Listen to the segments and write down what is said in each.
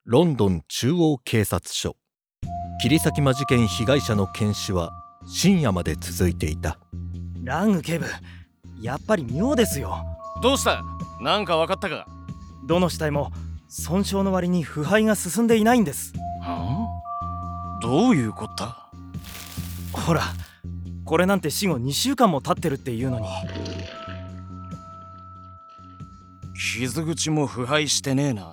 ロンドン中央警察署。切り裂き魔事件被害者の検視は深夜まで続いていた。 ラング警部、やっぱり妙ですよ。 どうした？なんか分かったか？ どの死体も損傷の割に腐敗が進んでいないんです。 どういうこった？ ほら、これなんて死後2週間も経ってるっていうのに。 傷口も腐敗してねえな。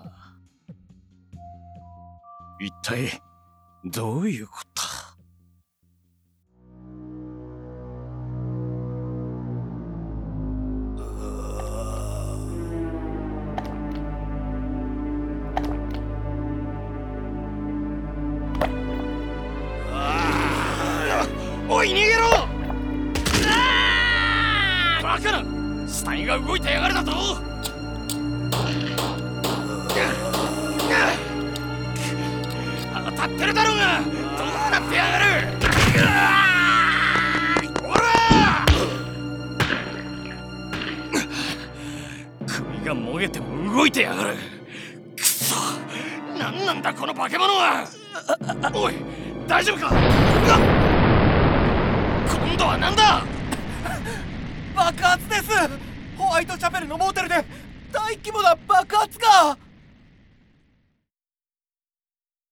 一体どういうこった？おい逃げろ！バカな！死体が動いてやがるだと！当たってるだろうが！どうなってやがる！ほら！首がもげても動いてやがる！くそ！何なんだこの化け物は！おい大丈夫か？今度は何だ！ 爆発です！ホワイトチャペルのモーテルで大規模な爆発が！